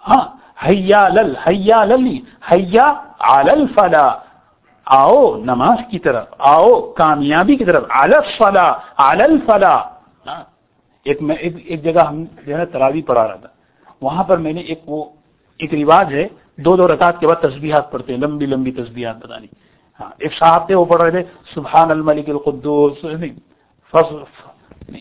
ہاں حیا لل حیا للی حیا علی الفلاح، آؤ نماز کی طرف، آؤ کامیابی کی طرف، علی الصلاح علی الفلاح. ایک میں ایک, ایک جگہ ہم جو ہے تراویح پڑھا رہا تھا، وہاں پر میں نے ایک وہ ایک رواج ہے دو دو رکعت کے بعد تسبیحات پڑھتے ہیں، لمبی لمبی تسبیحات بتانی. ہاں ایک صاحب تھے وہ پڑھ رہے تھے سبحان الملک القدوس، نہیں فضل نہیں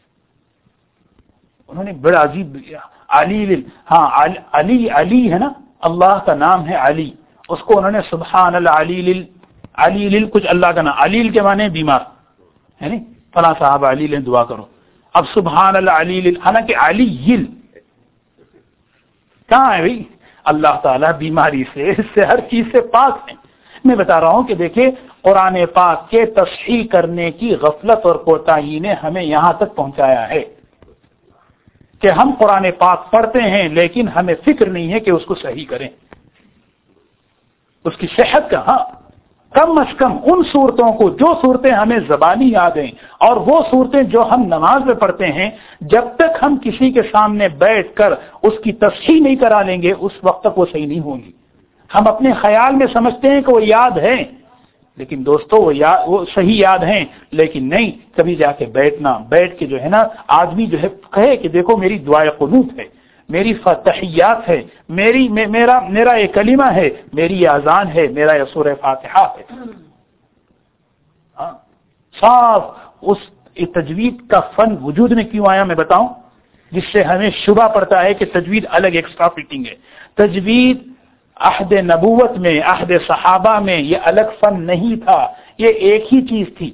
انہوں نے بڑا عجیب علی، ہاں علی علی ہے نا، اللہ کا نام ہے علی، اس کو انہوں نے سبحان العلی علی کچھ اللہ کا نام، علیل کے معنی بیمار ہے نہیں، فلاں صاحب علی لیں دعا کرو. اب سبحان العلی، حالانکہ علی یل کہاں ہے بھائی؟ اللہ تعالیٰ بیماری سے، اس سے ہر چیز سے پاک ہے. میں بتا رہا ہوں کہ دیکھیں قرآن پاک کے تصحیح کرنے کی غفلت اور کوتاہی نے ہمیں یہاں تک پہنچایا ہے کہ ہم قرآن پاک پڑھتے ہیں لیکن ہمیں فکر نہیں ہے کہ اس کو صحیح کریں، اس کی صحت کا. ہاں کم از کم ان صورتوں کو جو صورتیں ہمیں زبانی یاد ہیں اور وہ صورتیں جو ہم نماز میں پڑھتے ہیں، جب تک ہم کسی کے سامنے بیٹھ کر اس کی تصحیح نہیں کرا لیں گے اس وقت تک وہ صحیح نہیں ہوں گی. ہم اپنے خیال میں سمجھتے ہیں کہ وہ یاد ہیں، لیکن دوستو وہ یاد وہ صحیح یاد ہیں، لیکن نہیں. کبھی جا کے بیٹھنا، بیٹھ کے جو ہے نا آدمی جو ہے کہے کہ دیکھو میری دعائے قنوت ہے، میری فتحیات ہے، میری میرا میرا یہ کلمہ ہے، میری یہ اذان ہے، میرا یہ سورہ فاتحہ ہے. صاف اس تجوید کا فن وجود میں کیوں آیا میں بتاؤں، جس سے ہمیں شبہ پڑتا ہے کہ تجوید الگ ایکسٹرا فٹنگ ہے. تجوید عہد نبوت میں، عہد صحابہ میں یہ الگ فن نہیں تھا، یہ ایک ہی چیز تھی.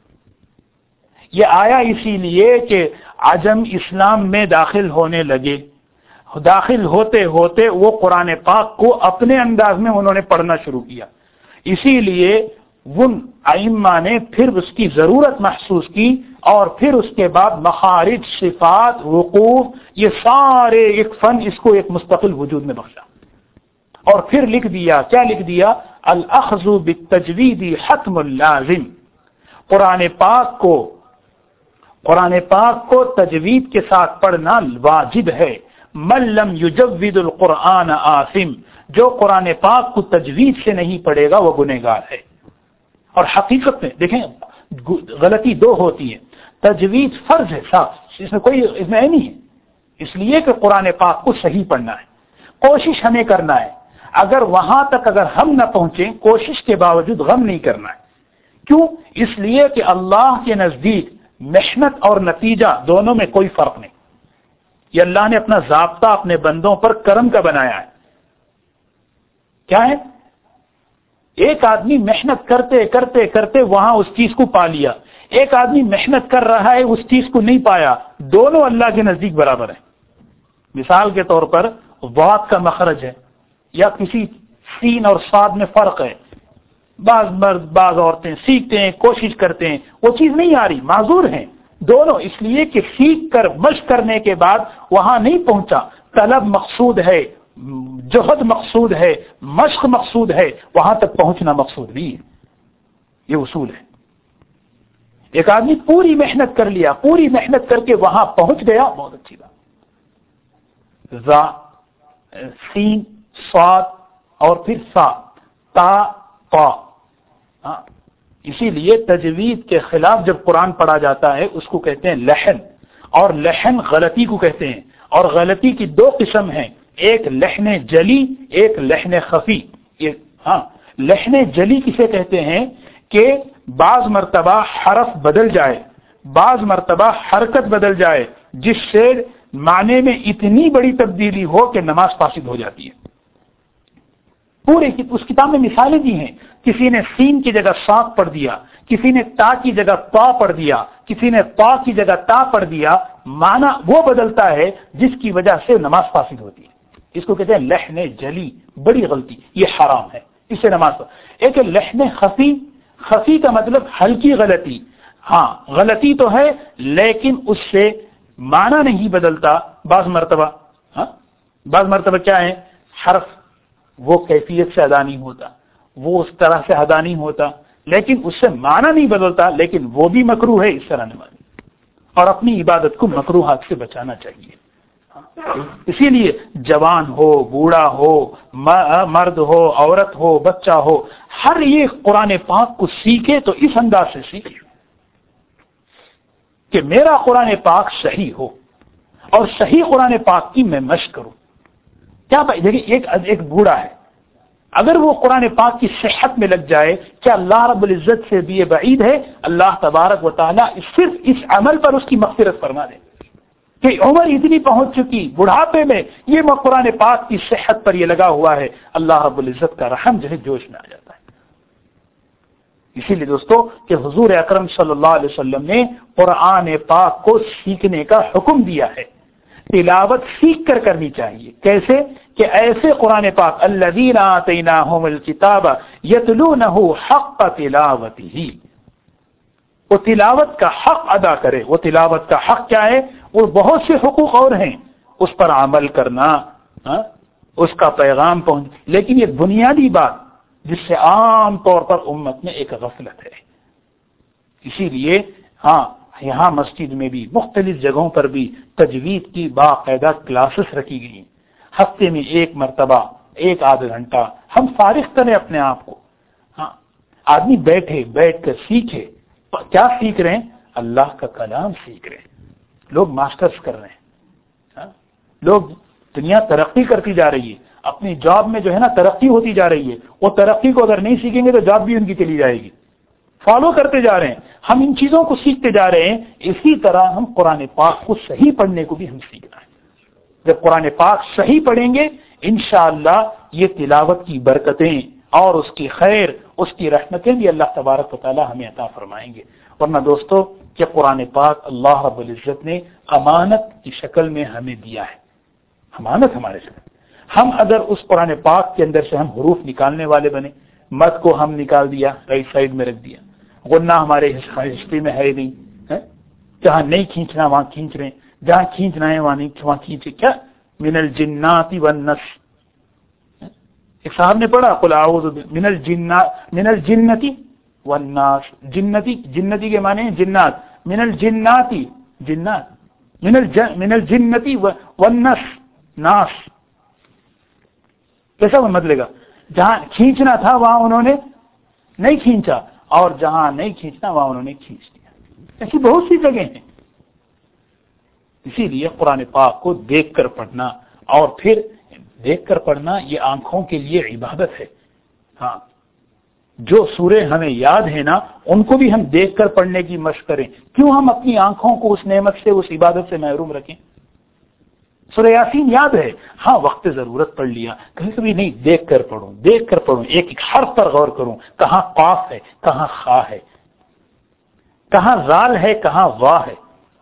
یہ آیا اسی لیے کہ عجم اسلام میں داخل ہونے لگے، داخل ہوتے ہوتے وہ قرآن پاک کو اپنے انداز میں انہوں نے پڑھنا شروع کیا. اسی لیے ان ائمہ نے پھر اس کی ضرورت محسوس کی اور پھر اس کے بعد مخارج، صفات، وقوف، یہ سارے ایک فن اس کو ایک مستقل وجود میں بخشا اور پھر لکھ دیا. کیا لکھ دیا؟ الاخذ بالتجوید حتم اللازم. قرآن پاک کو قرآن پاک کو تجوید کے ساتھ پڑھنا واجب ہے. من لم یجود القرآن آثم. جو قرآن پاک کو تجوید سے نہیں پڑھے گا وہ گنہگار ہے. اور حقیقت میں دیکھیں غلطی دو ہوتی ہے. تجوید فرض ہے صاف، اس میں کوئی اس میں نہیں ہے، اس لیے کہ قرآن پاک کو صحیح پڑھنا ہے. کوشش ہمیں کرنا ہے، اگر وہاں تک اگر ہم نہ پہنچیں کوشش کے باوجود غم نہیں کرنا ہے. کیوں؟ اس لیے کہ اللہ کے نزدیک محنت اور نتیجہ دونوں میں کوئی فرق نہیں. یہ اللہ نے اپنا ضابطہ اپنے بندوں پر کرم کا بنایا ہے. کیا ہے؟ ایک آدمی محنت کرتے کرتے کرتے وہاں اس چیز کو پا لیا، ایک آدمی محنت کر رہا ہے اس چیز کو نہیں پایا، دونوں اللہ کے نزدیک برابر ہیں. مثال کے طور پر واق کا مخرج ہے یا کسی سین اور صاد میں فرق ہے. بعض مرد بعض عورتیں سیکھتے ہیں، کوشش کرتے ہیں، وہ چیز نہیں آ رہی، معذور ہیں دونوں، اس لیے کہ سیکھ کر مشق کرنے کے بعد وہاں نہیں پہنچا. طلب مقصود ہے، جہد مقصود ہے، مشق مقصود ہے، وہاں تک پہنچنا مقصود نہیں ہے. یہ اصول ہے. ایک آدمی پوری محنت کر لیا، پوری محنت کر کے وہاں پہنچ گیا، بہت اچھی بات. زا، سین، صاد اور پھر سا، تا، قا. ہاں اسی لیے تجوید کے خلاف جب قرآن پڑھا جاتا ہے اس کو کہتے ہیں لحن، اور لحن غلطی کو کہتے ہیں. اور غلطی کی دو قسم ہیں، ایک لحن جلی، ایک لحن خفی. یہ ہاں لحن جلی کسے کہتے ہیں کہ بعض مرتبہ حرف بدل جائے، بعض مرتبہ حرکت بدل جائے، جس سے معنی میں اتنی بڑی تبدیلی ہو کہ نماز فاسد ہو جاتی ہے. پورے اس کتاب میں مثالیں دی ہیں. کسی نے سین کی جگہ صاد پڑھ دیا، کسی نے تا کی جگہ تا پڑھ دیا، کسی نے تا کی جگہ تا پڑھ دیا، معنی وہ بدلتا ہے جس کی وجہ سے نماز فاسد ہوتی ہے. اس کو کہتے ہیں لحن جلی، بڑی غلطی، یہ حرام ہے، اس سے نماز. ایک لحن خفی، خفی کا مطلب ہلکی غلطی. ہاں غلطی تو ہے لیکن اس سے معنی نہیں بدلتا. بعض مرتبہ ہاں بعض مرتبہ کیا ہے، حرف وہ کیفیت سے ادا نہیں ہوتا، وہ اس طرح سے ادا نہیں ہوتا، لیکن اس سے معنی نہیں بدلتا، لیکن وہ بھی مکروہ ہے. اس طرح نماز اور اپنی عبادت کو مکروہات سے بچانا چاہیے. اسی لیے جوان ہو، بوڑھا ہو، مرد ہو، عورت ہو، بچہ ہو، ہر یہ قرآن پاک کو سیکھے تو اس انداز سے سیکھے کہ میرا قرآن پاک صحیح ہو اور صحیح قرآن پاک کی میں مشق کروں. کیا بھائی دیکھیں، ایک ایک بوڑھا ہے، اگر وہ قرآن پاک کی صحت میں لگ جائے، کیا اللہ رب العزت سے بھی یہ بعید ہے اللہ تبارک و تعالیٰ صرف اس عمل پر اس کی مغفرت فرما دے کہ عمر اتنی پہنچ چکی، بڑھاپے میں یہ قرآن پاک کی صحت پر یہ لگا ہوا ہے، اللہ رب العزت کا رحم جو ہے جوش میں آ جاتا ہے. اسی لیے دوستو کہ حضور اکرم صلی اللہ علیہ وسلم نے قرآن پاک کو سیکھنے کا حکم دیا ہے. تلاوت سیکھ کر کرنی چاہیے. کیسے؟ کہ ایسے قرآن پاک الذین آتیناہم الکتاب یتلونہ حق تلاوتہ، وہ تلاوت کا حق ادا کرے. وہ تلاوت کا حق کیا ہے؟ وہ بہت سے حقوق اور ہیں، اس پر عمل کرنا، ہاں اس کا پیغام پہنچ، لیکن یہ بنیادی بات جس سے عام طور پر امت میں ایک غفلت ہے. اسی لیے ہاں یہاں مسجد میں بھی مختلف جگہوں پر بھی تجوید کی باقاعدہ کلاسز رکھی گئی ہیں. ہفتے میں ایک مرتبہ ایک آدھا گھنٹہ ہم فارغ کریں اپنے آپ کو. ہاں آدمی بیٹھے بیٹھ کر سیکھے. کیا سیکھ رہے ہیں؟ اللہ کا کلام سیکھ رہے ہیں. لوگ ماسٹرز کر رہے ہیں. ہاں لوگ دنیا ترقی کرتی جا رہی ہے، اپنی جاب میں جو ہے نا ترقی ہوتی جا رہی ہے. وہ ترقی کو اگر نہیں سیکھیں گے تو جاب بھی ان کی چلی جائے گی. فالو کرتے جا رہے ہیں، ہم ان چیزوں کو سیکھتے جا رہے ہیں. اسی طرح ہم قرآن پاک کو صحیح پڑھنے کو بھی ہم سیکھنا ہے. جب قرآن پاک صحیح پڑھیں گے انشاءاللہ یہ تلاوت کی برکتیں اور اس کی خیر، اس کی رحمتیں بھی اللہ تبارک و تعالی ہمیں عطا فرمائیں گے. ورنہ دوستو کہ قرآن پاک اللہ رب العزت نے امانت کی شکل میں ہمیں دیا ہے. امانت ہمارے ساتھ. ہم اگر اس قرآن پاک کے اندر سے ہم حروف نکالنے والے بنے، مد کو ہم نکال دیا، رائٹ سائڈ میں رکھ دیا، غنہ ہمارے ہسٹری میں ہے نہیں، جہاں نہیں کھینچنا وہاں کھینچ رہے ہیں، جہاں کھینچنا ہے وہاں نہیں وہاں کھینچے. کیا من الجنات والنس، ایک صاحب نے پڑھا قل اعوذ من الجنات من الجنتی والناس. جنتی جنتی کے معنی ہیں جنات. من الجناتی جنات، من الجن من الجنتی والنس ناس. کیسا مت لے گا؟ جہاں کھینچنا تھا وہاں انہوں نے نہیں کھینچا اور جہاں نہیں کھینچنا وہاں انہوں نے کھینچ لیا. ایسی بہت سی جگہیں ہیں. اسی لیے قرآن پاک کو دیکھ کر پڑھنا، اور پھر دیکھ کر پڑھنا یہ آنکھوں کے لیے عبادت ہے. ہاں جو سورے ہمیں یاد ہے نا ان کو بھی ہم دیکھ کر پڑھنے کی مشق کریں. کیوں ہم اپنی آنکھوں کو اس نعمت سے، اس عبادت سے محروم رکھیں؟ سورہ یاسین یاد ہے، ہاں وقت ضرورت پڑھ لیا، کبھی کبھی نہیں دیکھ کر پڑھوں، دیکھ کر پڑھوں، ایک ایک حرف پر غور کروں، کہاں قاف ہے، کہاں خا ہے، کہاں زال ہے، کہاں وا ہے،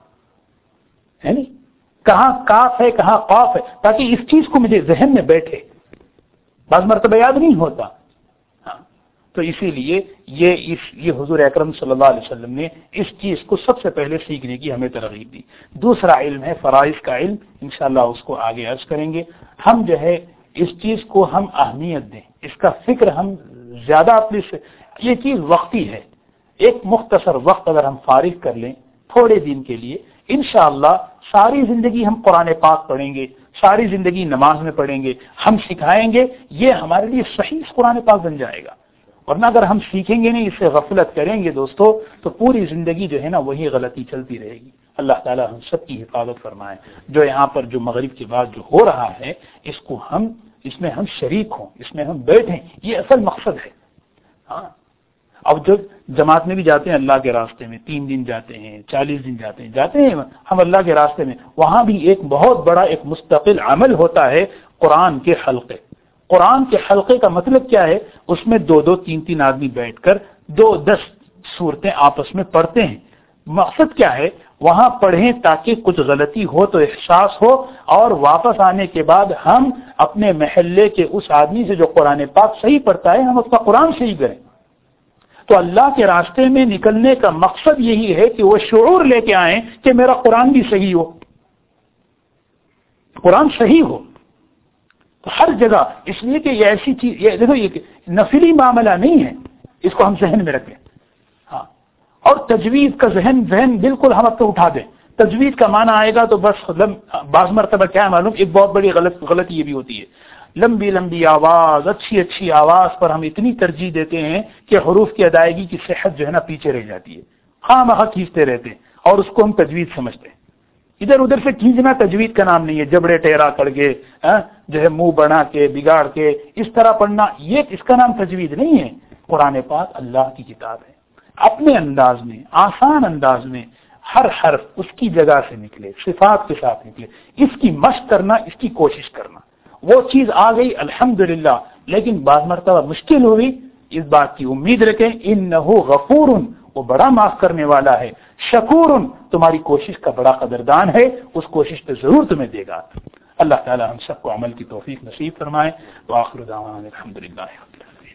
ہے نہیں، کہاں کاف ہے، کہاں قاف ہے، تاکہ اس چیز کو مجھے ذہن میں بیٹھے. بعض مرتبہ یاد نہیں ہوتا. ہاں تو اسی لیے یہ اس یہ حضور اکرم صلی اللہ علیہ وسلم نے اس چیز کو سب سے پہلے سیکھنے کی ہمیں ترغیب دی. دوسرا علم ہے فرائض کا علم، انشاءاللہ اس کو آگے عرض کریں گے. ہم جو ہے اس چیز کو ہم اہمیت دیں، اس کا فکر ہم زیادہ اپنی سے. یہ چیز وقتی ہے، ایک مختصر وقت اگر ہم فارغ کر لیں تھوڑے دن کے لیے، انشاءاللہ ساری زندگی ہم قرآن پاک پڑھیں گے، ساری زندگی نماز میں پڑھیں گے، ہم سکھائیں گے، یہ ہمارے لیے صحیح قرآن پاک بن جائے گا. ورنہ اگر ہم سیکھیں گے نہیں، اس سے غفلت کریں گے دوستو، تو پوری زندگی جو ہے نا وہی غلطی چلتی رہے گی. اللہ تعالی ہم سب کی حفاظت فرمائے. جو یہاں پر جو مغرب کے بعد جو ہو رہا ہے اس کو ہم اس میں ہم شریک ہوں، اس میں ہم بیٹھیں، یہ اصل مقصد ہے. ہاں اب جو جماعت میں بھی جاتے ہیں اللہ کے راستے میں، تین دن جاتے ہیں، چالیس دن جاتے ہیں جاتے ہیں ہم اللہ کے راستے میں، وہاں بھی ایک بہت بڑا ایک مستقل عمل ہوتا ہے قرآن کے حلقے. قرآن کے حلقے کا مطلب کیا ہے؟ اس میں دو دو تین تین آدمی بیٹھ کر دو دس صورتیں آپس میں پڑھتے ہیں. مقصد کیا ہے؟ وہاں پڑھیں تاکہ کچھ غلطی ہو تو احساس ہو، اور واپس آنے کے بعد ہم اپنے محلے کے اس آدمی سے جو قرآن پاک صحیح پڑھتا ہے ہم اس کا قرآن صحیح کریں. تو اللہ کے راستے میں نکلنے کا مقصد یہی ہے کہ وہ شعور لے کے آئیں کہ میرا قرآن بھی صحیح ہو، قرآن صحیح ہو. تو ہر جگہ، اس لیے کہ یہ ایسی چیز، یہ دیکھو یہ نفلی معاملہ نہیں ہے، اس کو ہم ذہن میں رکھیں. ہاں اور تجوید کا ذہن ذہن بالکل ہم اب تو اٹھا دیں. تجوید کا معنی آئے گا تو بس بعض مرتبہ کیا ہے معلوم، ایک بہت بڑی غلط غلطی یہ بھی ہوتی ہے، لمبی لمبی آواز، اچھی اچھی آواز پر ہم اتنی ترجیح دیتے ہیں کہ حروف کی ادائیگی کی صحت جو ہے نا پیچھے رہ جاتی ہے، خواہ مخواہ کھینچتے رہتے ہیں اور اس کو ہم تجوید سمجھتے ہیں۔ ادھر ادھر سے کھینچنا تجوید کا نام نہیں ہے، جبڑے ٹیرا کر کے جو ہے منہ بنا کے بگاڑ کے اس طرح پڑھنا، یہ اس کا نام تجوید نہیں ہے۔ قرآن پاک اللہ کی کتاب ہے، اپنے انداز میں، آسان انداز میں ہر حرف اس کی جگہ سے نکلے، صفات کے ساتھ نکلے، اس کی مشق کرنا، اس کی کوشش کرنا۔ وہ چیز آ گئی الحمدللہ، لیکن بعض مرتبہ مشکل ہوئی، اس بات کی امید رکھیں انہ غفور، وہ بڑا معاف کرنے والا ہے، شکور، تمہاری کوشش کا بڑا قدردان ہے، اس کوشش پہ ضرور تمہیں دے گا۔ اللہ تعالی ہم سب کو عمل کی توفیق نصیب فرمائے۔ وآخر دعوانا الحمدللہ رب العالمین۔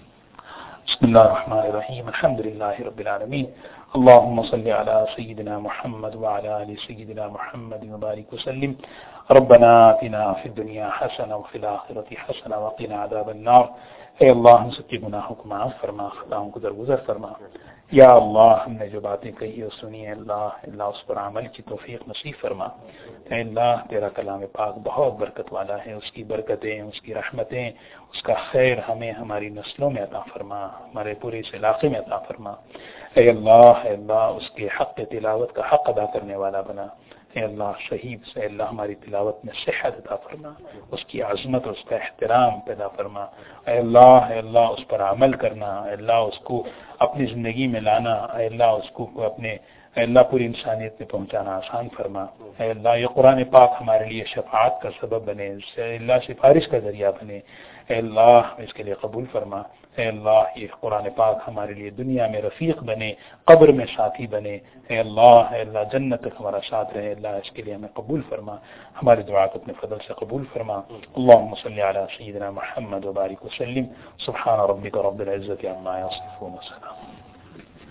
بسم اللہ الرحمن الرحیم، الحمدللہ رب العالمین، اللهم صل على سيدنا محمد وعلى آل سيدنا محمد وبارك وسلم۔ ربنا آتنا في الدنيا حسنة وفي الآخرة حسنة وقنا عذاب النار۔ اے اللہ ہم سب کے گناہوں کو معاف فرما، خطاؤں کو درگزر فرما۔ یا اللہ ہم نے جو باتیں کہی اور سنی ہے اللہ اللہ اس پر عمل کی توفیق نصیب فرما۔ اے اللہ تیرا کلام پاک بہت برکت والا ہے، اس کی برکتیں، اس کی رحمتیں، اس کا خیر ہمیں ہماری نسلوں میں عطا فرما، ہمارے پورے اس علاقے میں عطا فرما۔ اے اللہ اے اللہ اس کے حق تلاوت کا حق ادا کرنے والا بنا۔ اے اللہ شہید سے اللہ ہماری تلاوت میں صحت عطا فرما، اس کی عظمت اور اس کا احترام پیدا فرما۔ اے اللہ اے اللہ اس پر عمل کرنا، اے اللہ اس کو اپنی زندگی میں لانا، اے اللہ اس کو اپنے اے اللہ پوری انسانیت میں پہنچانا آسان فرما۔ اے اللہ یہ قرآن پاک ہمارے لیے شفاعت کا سبب بنے، اے اللہ سفارش کا ذریعہ بنے۔ اے اللہ اس کے لیے قبول فرما۔ اے اللہ یہ قرآن پاک ہمارے لیے دنیا میں رفیق بنے، قبر میں ساتھی بنے۔ اے اللہ اے اللہ جنت تک ہمارا ساتھ رہے، اللہ اس کے لیے ہمیں قبول فرما، ہماری دعا کو اپنے فضل سے قبول فرما۔ اللهم صل علی سیدنا محمد وبارک وسلم۔ سبحان ربک رب العزة عما یصفون، وسلام۔